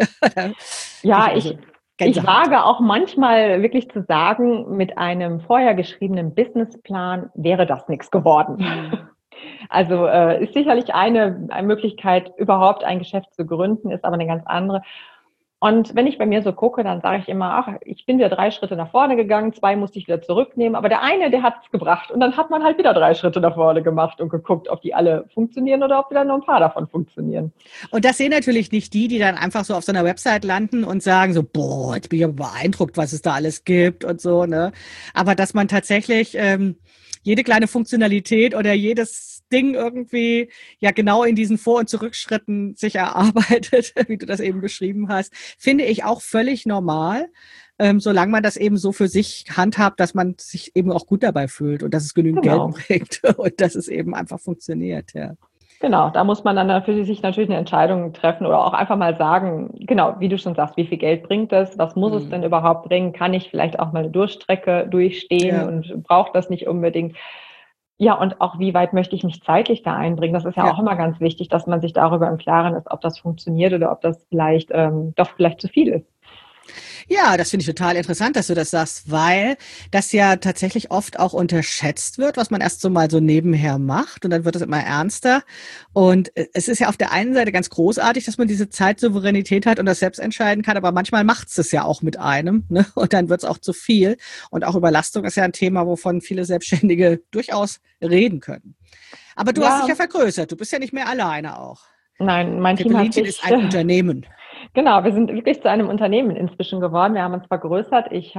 Ja, ich wage auch manchmal wirklich zu sagen, mit einem vorher geschriebenen Businessplan wäre das nichts geworden. Also ist sicherlich eine Möglichkeit, überhaupt ein Geschäft zu gründen, ist aber eine ganz andere. Und wenn ich bei mir so gucke, dann sage ich immer, ach, ich bin wieder 3 Schritte nach vorne gegangen, 2 musste ich wieder zurücknehmen, aber der eine, der hat es gebracht. Und dann hat man halt wieder 3 Schritte nach vorne gemacht und geguckt, ob die alle funktionieren oder ob wieder nur ein paar davon funktionieren. Und das sehen natürlich nicht die dann einfach so auf so einer Website landen und sagen so, boah, jetzt bin ich aber beeindruckt, was es da alles gibt und so, ne? Aber dass man tatsächlich jede kleine Funktionalität oder jedes Ding irgendwie ja genau in diesen Vor- und Zurückschritten sich erarbeitet, wie du das eben beschrieben hast, finde ich auch völlig normal, solange man das eben so für sich handhabt, dass man sich eben auch gut dabei fühlt und dass es genügend Geld bringt und dass es eben einfach funktioniert, ja. Genau, da muss man dann für sich natürlich eine Entscheidung treffen oder auch einfach mal sagen, genau, wie du schon sagst, wie viel Geld bringt das? Was muss es denn überhaupt bringen? Kann ich vielleicht auch mal eine Durchstrecke durchstehen und braucht das nicht unbedingt? Ja, und auch wie weit möchte ich mich zeitlich da einbringen? Das ist ja auch immer ganz wichtig, dass man sich darüber im Klaren ist, ob das funktioniert oder ob das vielleicht doch vielleicht zu viel ist. Ja, das finde ich total interessant, dass du das sagst, weil das ja tatsächlich oft auch unterschätzt wird, was man erst so mal so nebenher macht und dann wird es immer ernster. Und es ist ja auf der einen Seite ganz großartig, dass man diese Zeitsouveränität hat und das selbst entscheiden kann, aber manchmal macht es ja auch mit einem, ne? Und dann wird es auch zu viel. Und auch Überlastung ist ja ein Thema, wovon viele Selbstständige durchaus reden können. Aber du hast dich ja vergrößert, du bist ja nicht mehr alleine auch. Nein, mein Team hat sich... ist ein Unternehmen. Genau, wir sind wirklich zu einem Unternehmen inzwischen geworden. Wir haben uns vergrößert. Ich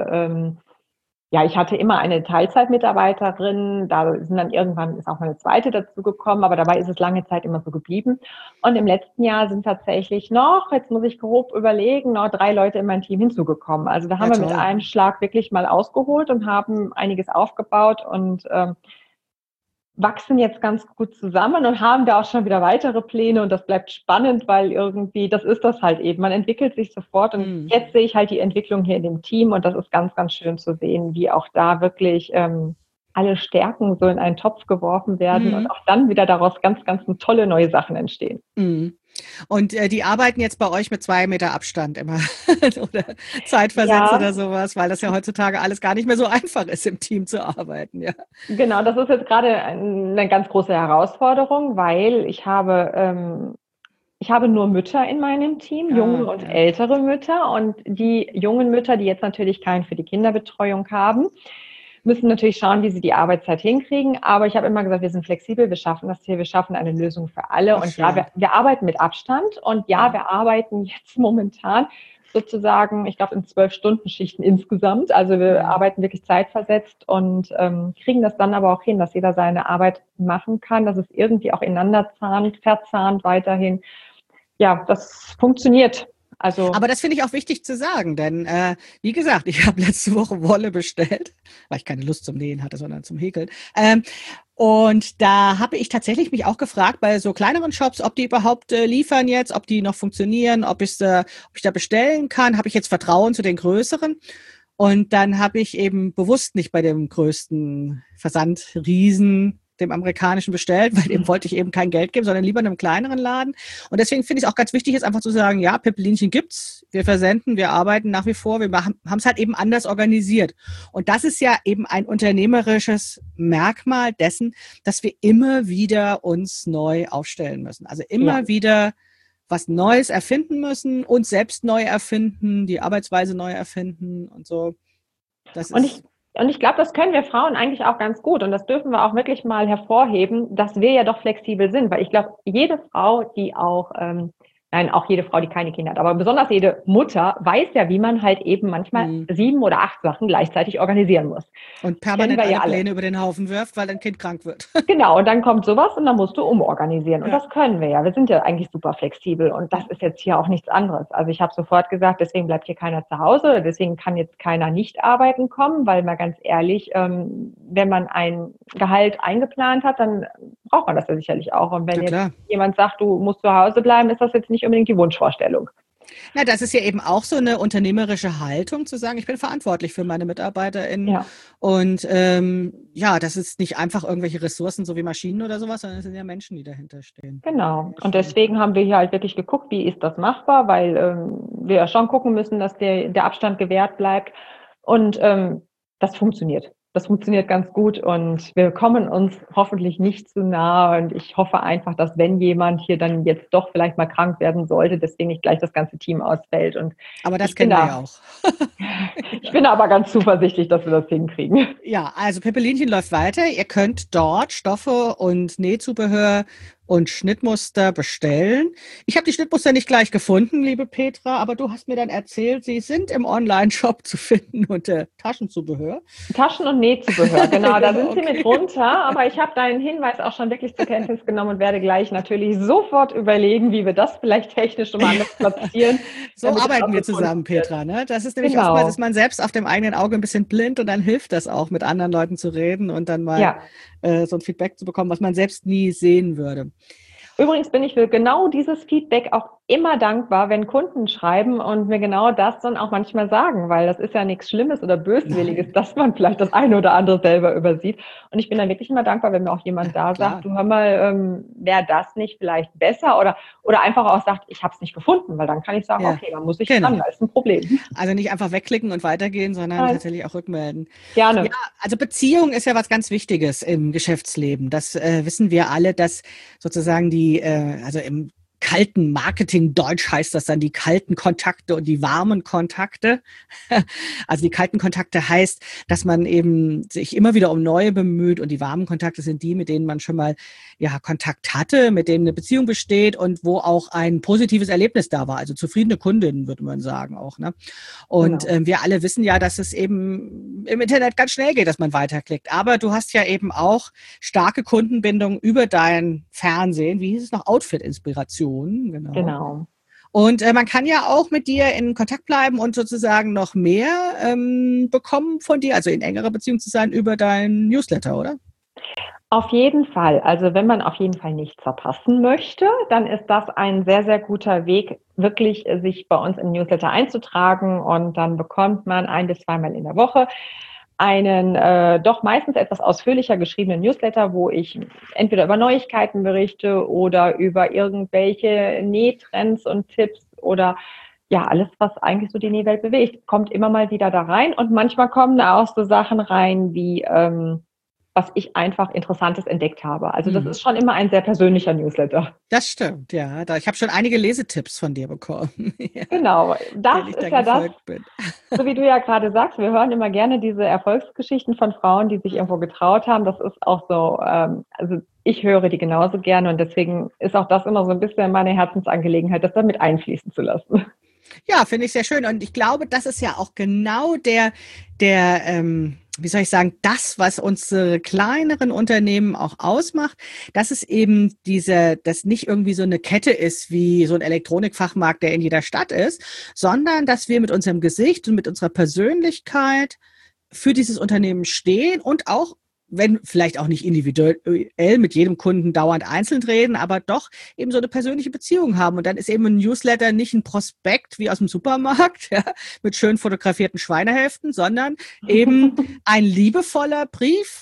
hatte immer eine Teilzeitmitarbeiterin. Da sind dann irgendwann ist auch mal eine zweite dazu gekommen, aber dabei ist es lange Zeit immer so geblieben. Und im letzten Jahr sind tatsächlich jetzt muss ich grob überlegen, noch 3 Leute in mein Team hinzugekommen. Also da haben wir mit einem Schlag wirklich mal ausgeholt und haben einiges aufgebaut und wachsen jetzt ganz gut zusammen und haben da auch schon wieder weitere Pläne und das bleibt spannend, weil irgendwie, das ist das halt eben. Man entwickelt sich sofort und jetzt sehe ich halt die Entwicklung hier in dem Team und das ist ganz, ganz schön zu sehen, wie auch da wirklich alle Stärken so in einen Topf geworfen werden und auch dann wieder daraus ganz, ganz tolle neue Sachen entstehen. Und die arbeiten jetzt bei euch mit 2 Meter Abstand immer oder Zeitversetzt oder sowas, weil das ja heutzutage alles gar nicht mehr so einfach ist, im Team zu arbeiten. Ja. Genau, das ist jetzt gerade eine ganz große Herausforderung, weil ich habe nur Mütter in meinem Team, junge und ältere Mütter. Und die jungen Mütter, die jetzt natürlich keinen für die Kinderbetreuung haben, müssen natürlich schauen, wie sie die Arbeitszeit hinkriegen. Aber ich habe immer gesagt, wir sind flexibel, wir schaffen das hier, wir schaffen eine Lösung für alle. Und ja, wir arbeiten mit Abstand. Und ja, wir arbeiten jetzt momentan sozusagen, ich glaube, in 12-Stunden-Schichten insgesamt. Also wir arbeiten wirklich zeitversetzt und kriegen das dann aber auch hin, dass jeder seine Arbeit machen kann, dass es irgendwie auch ineinander verzahnt weiterhin. Ja, das funktioniert. Aber das finde ich auch wichtig zu sagen, denn wie gesagt, ich habe letzte Woche Wolle bestellt, weil ich keine Lust zum Nähen hatte, sondern zum Häkeln. Und da habe ich tatsächlich mich auch gefragt bei so kleineren Shops, ob die überhaupt liefern jetzt, ob die noch funktionieren, ob ich da bestellen kann. Habe ich jetzt Vertrauen zu den größeren? Und dann habe ich eben bewusst nicht bei dem größten Versandriesen, dem amerikanischen, bestellt, weil dem wollte ich eben kein Geld geben, sondern lieber in einem kleineren Laden. Und deswegen finde ich es auch ganz wichtig, jetzt einfach zu sagen, ja, Pippelinchen gibt's, wir versenden, wir arbeiten nach wie vor, wir haben es halt eben anders organisiert. Und das ist ja eben ein unternehmerisches Merkmal dessen, dass wir immer wieder uns neu aufstellen müssen. Also immer wieder was Neues erfinden müssen, uns selbst neu erfinden, die Arbeitsweise neu erfinden und so. Und ich glaube, das können wir Frauen eigentlich auch ganz gut. Und das dürfen wir auch wirklich mal hervorheben, dass wir ja doch flexibel sind. Weil ich glaube, jede Frau, die auch, auch jede Frau, die keine Kinder hat, aber besonders jede Mutter weiß ja, wie man halt eben manchmal 7 oder 8 Sachen gleichzeitig organisieren muss. Und permanent alle Pläne über den Haufen wirft, weil dein Kind krank wird. Genau, und dann kommt sowas und dann musst du umorganisieren. Und das können wir ja. Wir sind ja eigentlich super flexibel und das ist jetzt hier auch nichts anderes. Also ich habe sofort gesagt, deswegen bleibt hier keiner zu Hause, deswegen kann jetzt keiner nicht arbeiten kommen, weil mal ganz ehrlich, wenn man ein Gehalt eingeplant hat, dann braucht man das ja sicherlich auch. Und wenn jetzt jemand sagt, du musst zu Hause bleiben, ist das jetzt nicht unbedingt die Wunschvorstellung. Na, das ist ja eben auch so eine unternehmerische Haltung, zu sagen, ich bin verantwortlich für meine MitarbeiterInnen. Ja. Und das ist nicht einfach irgendwelche Ressourcen, so wie Maschinen oder sowas, sondern es sind ja Menschen, die dahinter stehen. Genau. Und deswegen haben wir hier halt wirklich geguckt, wie ist das machbar, weil wir ja schon gucken müssen, dass der Abstand gewährt bleibt. Und das funktioniert. Das funktioniert ganz gut und wir kommen uns hoffentlich nicht zu nahe und ich hoffe einfach, dass wenn jemand hier dann jetzt doch vielleicht mal krank werden sollte, deswegen nicht gleich das ganze Team ausfällt. Aber das kennen wir ja auch. Ich bin aber ganz zuversichtlich, dass wir das hinkriegen. Ja, also Pippelinchen läuft weiter. Ihr könnt dort Stoffe und Nähzubehör und Schnittmuster bestellen. Ich habe die Schnittmuster nicht gleich gefunden, liebe Petra, aber du hast mir dann erzählt, sie sind im Online-Shop zu finden unter Taschenzubehör. Taschen- und Nähzubehör, genau, da sind sie mit runter, aber ich habe deinen Hinweis auch schon wirklich zur Kenntnis genommen und werde gleich natürlich sofort überlegen, wie wir das vielleicht technisch mal anders platzieren. So arbeiten wir zusammen, Petra, ne? Das ist nämlich oftmals, ist man selbst auf dem eigenen Auge ein bisschen blind und dann hilft das auch, mit anderen Leuten zu reden und dann mal so ein Feedback zu bekommen, was man selbst nie sehen würde. Übrigens bin ich für genau dieses Feedback auch immer dankbar, wenn Kunden schreiben und mir genau das dann auch manchmal sagen, weil das ist ja nichts Schlimmes oder Böswilliges, dass man vielleicht das eine oder andere selber übersieht. Und ich bin dann wirklich immer dankbar, wenn mir auch jemand sagt, du hör mal, wäre das nicht vielleicht besser oder einfach auch sagt, ich habe es nicht gefunden, weil dann kann ich sagen, okay, dann muss ich ran, da ist ein Problem. Also nicht einfach wegklicken und weitergehen, sondern tatsächlich auch rückmelden. Gerne. Ja, also Beziehung ist ja was ganz Wichtiges im Geschäftsleben. Das wissen wir alle, dass sozusagen also im kalten Marketing-Deutsch heißt das dann die kalten Kontakte und die warmen Kontakte. Also die kalten Kontakte heißt, dass man eben sich immer wieder um neue bemüht und die warmen Kontakte sind die, mit denen man schon mal Kontakt hatte, mit denen eine Beziehung besteht und wo auch ein positives Erlebnis da war. Also zufriedene Kundinnen, würde man sagen auch. Ne? Und wir alle wissen ja, dass es eben im Internet ganz schnell geht, dass man weiterklickt. Aber du hast ja eben auch starke Kundenbindung über dein Fernsehen. Wie hieß es noch? Outfit-Inspiration. Genau. Und man kann ja auch mit dir in Kontakt bleiben und sozusagen noch mehr bekommen von dir, also in engerer Beziehung zu sein über deinen Newsletter, oder? Auf jeden Fall. Also wenn man auf jeden Fall nichts verpassen möchte, dann ist das ein sehr, sehr guter Weg, wirklich sich bei uns im Newsletter einzutragen und dann bekommt man 1 bis 2 Mal in der Woche einen doch meistens etwas ausführlicher geschriebenen Newsletter, wo ich entweder über Neuigkeiten berichte oder über irgendwelche Nähtrends und Tipps oder alles, was eigentlich so die Nähwelt bewegt, kommt immer mal wieder da rein. Und manchmal kommen da auch so Sachen rein wie was ich einfach Interessantes entdeckt habe. Also das ist schon immer ein sehr persönlicher Newsletter. Das stimmt, ja. Ich habe schon einige Lesetipps von dir bekommen. Genau, das ist ja das, so wie du ja gerade sagst, wir hören immer gerne diese Erfolgsgeschichten von Frauen, die sich irgendwo getraut haben. Das ist auch so, also ich höre die genauso gerne und deswegen ist auch das immer so ein bisschen meine Herzensangelegenheit, das da mit einfließen zu lassen. Ja, finde ich sehr schön. Und ich glaube, das ist ja auch genau wie soll ich sagen, das, was unsere kleineren Unternehmen auch ausmacht, dass es eben das nicht irgendwie so eine Kette ist wie so ein Elektronikfachmarkt, der in jeder Stadt ist, sondern dass wir mit unserem Gesicht und mit unserer Persönlichkeit für dieses Unternehmen stehen und auch wenn vielleicht auch nicht individuell mit jedem Kunden dauernd einzeln reden, aber doch eben so eine persönliche Beziehung haben. Und dann ist eben ein Newsletter nicht ein Prospekt wie aus dem Supermarkt, ja, mit schön fotografierten Schweinehälften, sondern eben ein liebevoller Brief.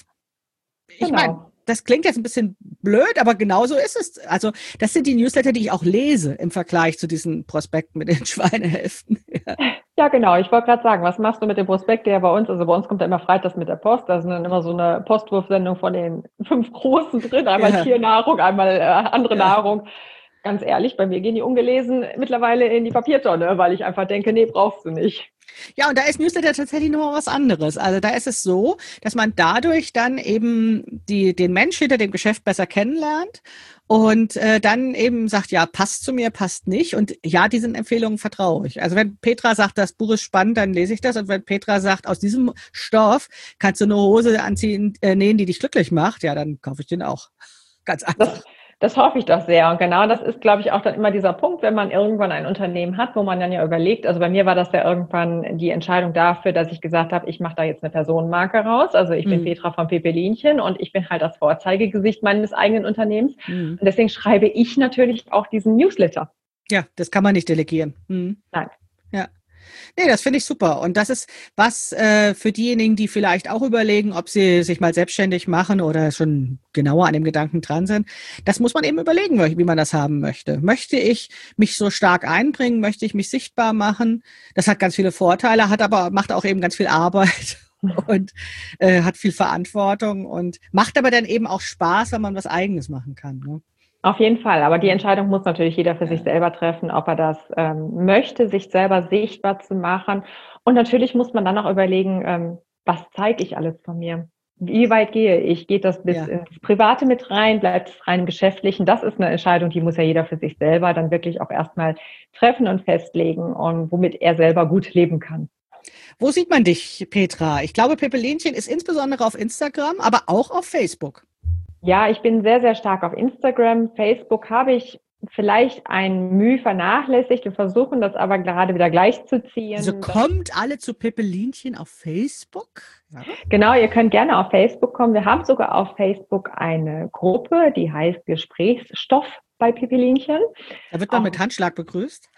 Ich meine, Genau. das klingt jetzt ein bisschen blöd, aber genauso ist es. Also das sind die Newsletter, die ich auch lese im Vergleich zu diesen Prospekten mit den Schweinehälften. Ja. Ja, genau. Ich wollte gerade sagen, was machst du mit dem Prospekt, der bei uns, also bei uns kommt ja immer freitags mit der Post, da sind dann immer so eine Postwurfsendung von den 5 Großen drin, einmal Ja. Tiernahrung, einmal andere Ja. Nahrung. Ganz ehrlich, bei mir gehen die ungelesen mittlerweile in die Papiertonne, weil ich einfach denke, nee, brauchst du nicht. Ja, und da ist Newsletter tatsächlich noch was anderes. Also da ist es so, dass man dadurch dann eben den Mensch hinter dem Geschäft besser kennenlernt und dann eben sagt, ja, passt zu mir, passt nicht. Und ja, diesen Empfehlungen vertraue ich. Also wenn Petra sagt, das Buch ist spannend, dann lese ich das. Und wenn Petra sagt, aus diesem Stoff kannst du eine Hose anziehen, nähen, die dich glücklich macht, ja, dann kaufe ich den auch. Ganz einfach. Das hoffe ich doch sehr. Und genau das ist, glaube ich, auch dann immer dieser Punkt, wenn man irgendwann ein Unternehmen hat, wo man dann ja überlegt, also bei mir war das ja irgendwann die Entscheidung dafür, dass ich gesagt habe, ich mache da jetzt eine Personenmarke raus. Also ich bin Petra von Pepelinchen und ich bin halt das Vorzeigegesicht meines eigenen Unternehmens. Und deswegen schreibe ich natürlich auch diesen Newsletter. Ja, das kann man nicht delegieren. Nein. Ja. Nee, das finde ich super. Und das ist was für diejenigen, die vielleicht auch überlegen, ob sie sich mal selbstständig machen oder schon genauer an dem Gedanken dran sind. Das muss man eben überlegen, wie man das haben möchte. Möchte ich mich so stark einbringen? Möchte ich mich sichtbar machen? Das hat ganz viele Vorteile, macht auch eben ganz viel Arbeit und hat viel Verantwortung und macht aber dann eben auch Spaß, wenn man was Eigenes machen kann. Ne? Auf jeden Fall, aber die Entscheidung muss natürlich jeder für sich selber treffen, ob er das möchte, sich selber sichtbar zu machen. Und natürlich muss man dann auch überlegen, was zeige ich alles von mir? Wie weit gehe ich? Geht das bis ins Private mit rein? Bleibt es rein im Geschäftlichen? Das ist eine Entscheidung, die muss ja jeder für sich selber dann wirklich auch erstmal treffen und festlegen und womit er selber gut leben kann. Wo sieht man dich, Petra? Ich glaube, Pepelinchen ist insbesondere auf Instagram, aber auch auf Facebook. Ja, ich bin sehr, sehr stark auf Instagram. Facebook habe ich vielleicht ein Mühe vernachlässigt. Wir versuchen das aber gerade wieder gleichzuziehen. Also kommt alle zu Pepelinchen auf Facebook? Ja. Genau, ihr könnt gerne auf Facebook kommen. Wir haben sogar auf Facebook eine Gruppe, die heißt Gesprächsstoff bei Pepelinchen. Da wird man mit Handschlag begrüßt.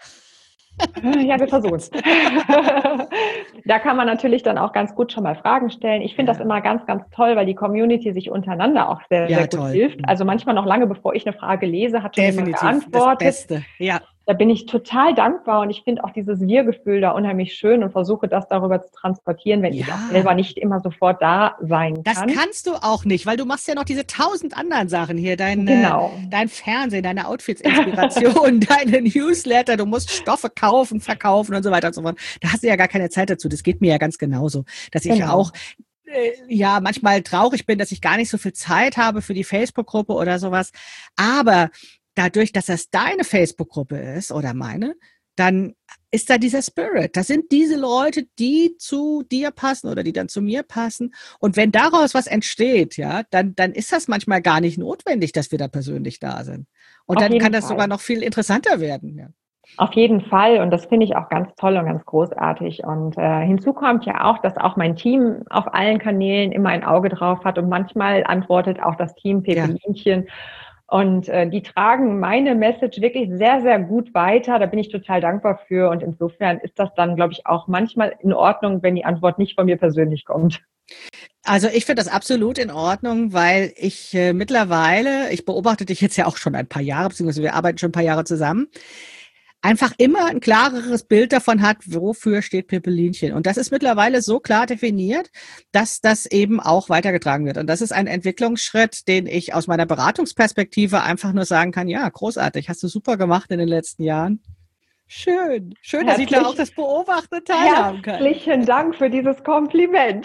Ja, wir versuchen es. Da kann man natürlich dann auch ganz gut schon mal Fragen stellen. Ich finde das immer ganz, ganz toll, weil die Community sich untereinander auch sehr, sehr gut hilft. Also manchmal noch lange bevor ich eine Frage lese, hat schon jemand geantwortet. Das Beste. Ja. Da bin ich total dankbar und ich finde auch dieses Wir-Gefühl da unheimlich schön und versuche das darüber zu transportieren, wenn ich auch selber nicht immer sofort da sein kann. Das kannst du auch nicht, weil du machst ja noch diese 1000 anderen Sachen hier, dein Fernsehen, deine Outfits-Inspiration, deine Newsletter, du musst Stoffe kaufen, verkaufen und so weiter und so fort. Da hast du ja gar keine Zeit dazu. Das geht mir ja ganz genauso, dass ich auch manchmal traurig bin, dass ich gar nicht so viel Zeit habe für die Facebook-Gruppe oder sowas. Aber dadurch, dass das deine Facebook-Gruppe ist oder meine, dann ist da dieser Spirit. Das sind diese Leute, die zu dir passen oder die dann zu mir passen. Und wenn daraus was entsteht, ja, dann ist das manchmal gar nicht notwendig, dass wir da persönlich da sind. Und dann kann das sogar noch viel interessanter werden. Ja. Auf jeden Fall. Und das finde ich auch ganz toll und ganz großartig. Und hinzu kommt ja auch, dass auch mein Team auf allen Kanälen immer ein Auge drauf hat. Und manchmal antwortet auch das Team Pepelinchen. Ja. Und die tragen meine Message wirklich sehr, sehr gut weiter. Da bin ich total dankbar für. Und insofern ist das dann, glaube ich, auch manchmal in Ordnung, wenn die Antwort nicht von mir persönlich kommt. Also ich finde das absolut in Ordnung, weil ich mittlerweile, ich beobachte dich jetzt ja auch schon ein paar Jahre, beziehungsweise wir arbeiten schon ein paar Jahre zusammen, einfach immer ein klareres Bild davon hat, wofür steht Pepelinchen. Und das ist mittlerweile so klar definiert, dass das eben auch weitergetragen wird. Und das ist ein Entwicklungsschritt, den ich aus meiner Beratungsperspektive einfach nur sagen kann, ja, großartig, hast du super gemacht in den letzten Jahren. Schön, dass ich da auch das Beobachten teilhaben kann. Herzlichen Dank für dieses Kompliment.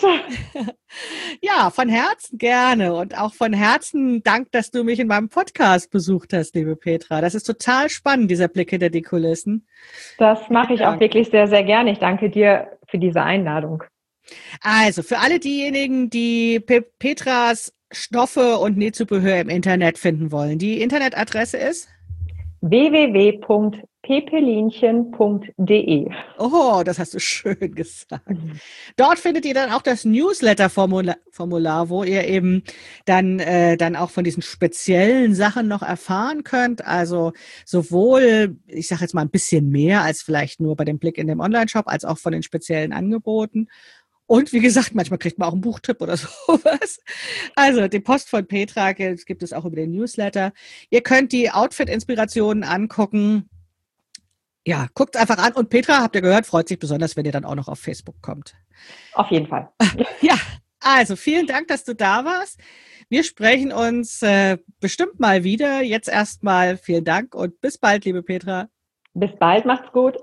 Ja, von Herzen gerne und auch von Herzen Dank, dass du mich in meinem Podcast besucht hast, liebe Petra. Das ist total spannend, dieser Blick hinter die Kulissen. Das mache ich auch wirklich sehr, sehr gerne. Ich danke dir für diese Einladung. Also, für alle diejenigen, die Petras Stoffe und Nähzubehör im Internet finden wollen, die Internetadresse ist? www.pepelinchen.de pepelinchen.de. Oh, das hast du schön gesagt. Dort findet ihr dann auch das Newsletter-Formular, wo ihr eben dann auch von diesen speziellen Sachen noch erfahren könnt. Also sowohl, ich sage jetzt mal ein bisschen mehr als vielleicht nur bei dem Blick in dem Online-Shop, als auch von den speziellen Angeboten. Und wie gesagt, manchmal kriegt man auch einen Buchtipp oder sowas. Also die Post von Petra gibt es auch über den Newsletter. Ihr könnt die Outfit-Inspirationen angucken. Ja, guckt einfach an. Und Petra, habt ihr gehört, freut sich besonders, wenn ihr dann auch noch auf Facebook kommt. Auf jeden Fall. Ja, also vielen Dank, dass du da warst. Wir sprechen uns bestimmt mal wieder. Jetzt erstmal vielen Dank und bis bald, liebe Petra. Bis bald, macht's gut.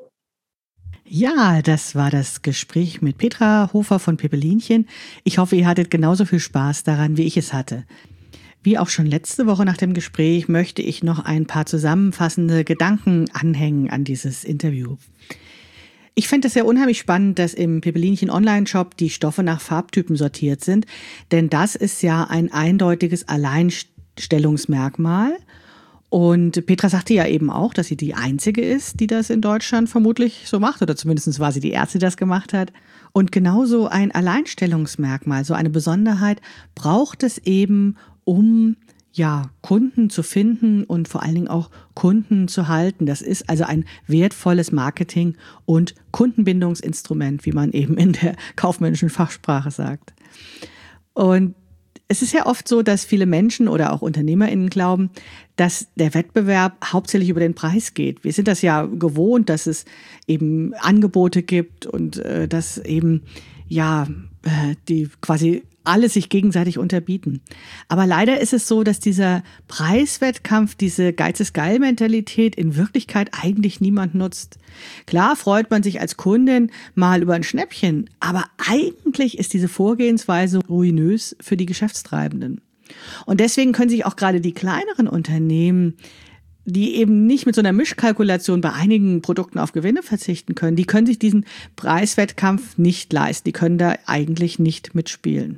Ja, das war das Gespräch mit Petra Hofer von Pepelinchen. Ich hoffe, ihr hattet genauso viel Spaß daran, wie ich es hatte. Wie auch schon letzte Woche nach dem Gespräch möchte ich noch ein paar zusammenfassende Gedanken anhängen an dieses Interview. Ich finde es sehr unheimlich spannend, dass im Pepelinchen Online-Shop die Stoffe nach Farbtypen sortiert sind, denn das ist ja ein eindeutiges Alleinstellungsmerkmal. Und Petra sagte ja eben auch, dass sie die Einzige ist, die das in Deutschland vermutlich so macht, oder zumindest war sie die Erste, die das gemacht hat. Und genauso ein Alleinstellungsmerkmal, so eine Besonderheit braucht es eben, um Kunden zu finden und vor allen Dingen auch Kunden zu halten. Das ist also ein wertvolles Marketing- und Kundenbindungsinstrument, wie man eben in der kaufmännischen Fachsprache sagt. Und es ist ja oft so, dass viele Menschen oder auch UnternehmerInnen glauben, dass der Wettbewerb hauptsächlich über den Preis geht. Wir sind das ja gewohnt, dass es eben Angebote gibt und dass eben die quasi alle sich gegenseitig unterbieten. Aber leider ist es so, dass dieser Preiswettkampf, diese Geiz-ist-geil-Mentalität in Wirklichkeit eigentlich niemand nutzt. Klar freut man sich als Kundin mal über ein Schnäppchen, aber eigentlich ist diese Vorgehensweise ruinös für die Geschäftstreibenden. Und deswegen können sich auch gerade die kleineren Unternehmen, die eben nicht mit so einer Mischkalkulation bei einigen Produkten auf Gewinne verzichten können, die können sich diesen Preiswettkampf nicht leisten. Die können da eigentlich nicht mitspielen.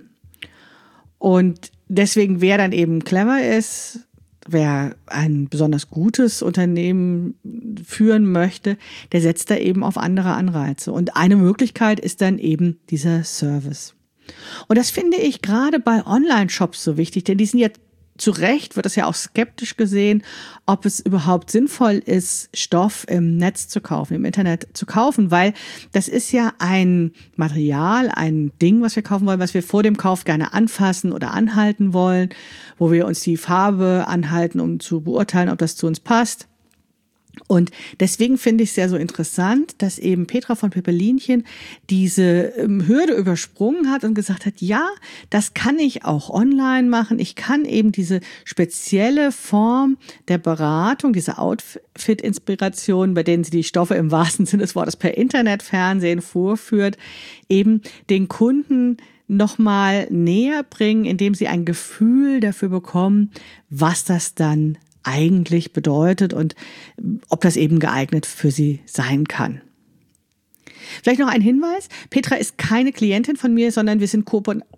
Und deswegen, wer dann eben clever ist, wer ein besonders gutes Unternehmen führen möchte, der setzt da eben auf andere Anreize. Und eine Möglichkeit ist dann eben dieser Service. Und das finde ich gerade bei Online-Shops so wichtig, denn die sind jetzt zu Recht, wird es ja auch skeptisch gesehen, ob es überhaupt sinnvoll ist, Stoff im Netz zu kaufen, im Internet zu kaufen, weil das ist ja ein Material, ein Ding, was wir kaufen wollen, was wir vor dem Kauf gerne anfassen oder anhalten wollen, wo wir uns die Farbe anhalten, um zu beurteilen, ob das zu uns passt. Und deswegen finde ich es sehr so interessant, dass eben Petra von Pepelinchen diese Hürde übersprungen hat und gesagt hat, ja, das kann ich auch online machen. Ich kann eben diese spezielle Form der Beratung, diese Outfit-Inspiration, bei denen sie die Stoffe im wahrsten Sinne des Wortes per Internetfernsehen vorführt, eben den Kunden nochmal näher bringen, indem sie ein Gefühl dafür bekommen, was das dann eigentlich bedeutet und ob das eben geeignet für sie sein kann. Vielleicht noch ein Hinweis. Petra ist keine Klientin von mir, sondern wir sind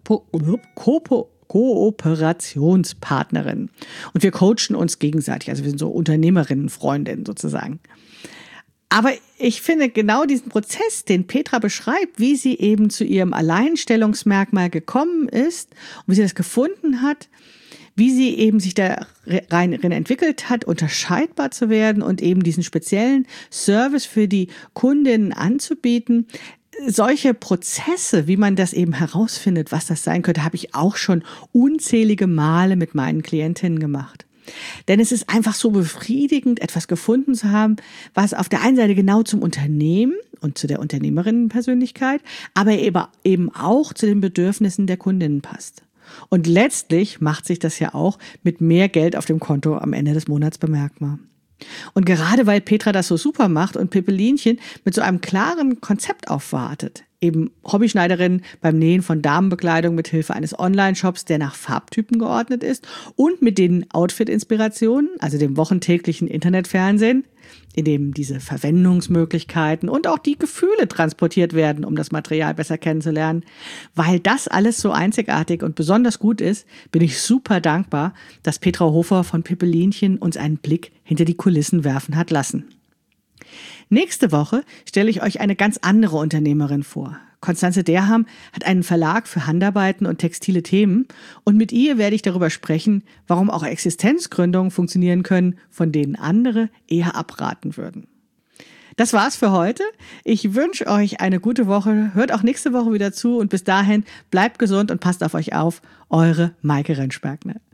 Kooperationspartnerin. Und wir coachen uns gegenseitig. Also wir sind so Unternehmerinnen, Freundinnen sozusagen. Aber ich finde genau diesen Prozess, den Petra beschreibt, wie sie eben zu ihrem Alleinstellungsmerkmal gekommen ist und wie sie das gefunden hat, wie sie eben sich da rein entwickelt hat, unterscheidbar zu werden und eben diesen speziellen Service für die Kundinnen anzubieten. Solche Prozesse, wie man das eben herausfindet, was das sein könnte, habe ich auch schon unzählige Male mit meinen Klientinnen gemacht. Denn es ist einfach so befriedigend, etwas gefunden zu haben, was auf der einen Seite genau zum Unternehmen und zu der Unternehmerinnenpersönlichkeit, aber eben auch zu den Bedürfnissen der Kundinnen passt. Und letztlich macht sich das ja auch mit mehr Geld auf dem Konto am Ende des Monats bemerkbar. Und gerade weil Petra das so super macht und Pepelinchen mit so einem klaren Konzept aufwartet, eben Hobbyschneiderin beim Nähen von Damenbekleidung mit Hilfe eines Online-Shops, der nach Farbtypen geordnet ist und mit den Outfit-Inspirationen, also dem wochentäglichen Internetfernsehen, in dem diese Verwendungsmöglichkeiten und auch die Gefühle transportiert werden, um das Material besser kennenzulernen. Weil das alles so einzigartig und besonders gut ist, bin ich super dankbar, dass Petra Hofer von Pepelinchen uns einen Blick hinter die Kulissen werfen hat lassen. Nächste Woche stelle ich euch eine ganz andere Unternehmerin vor. Constanze Derham hat einen Verlag für Handarbeiten und textile Themen und mit ihr werde ich darüber sprechen, warum auch Existenzgründungen funktionieren können, von denen andere eher abraten würden. Das war's für heute. Ich wünsche euch eine gute Woche. Hört auch nächste Woche wieder zu und bis dahin bleibt gesund und passt auf euch auf. Eure Maike Rentschbergner.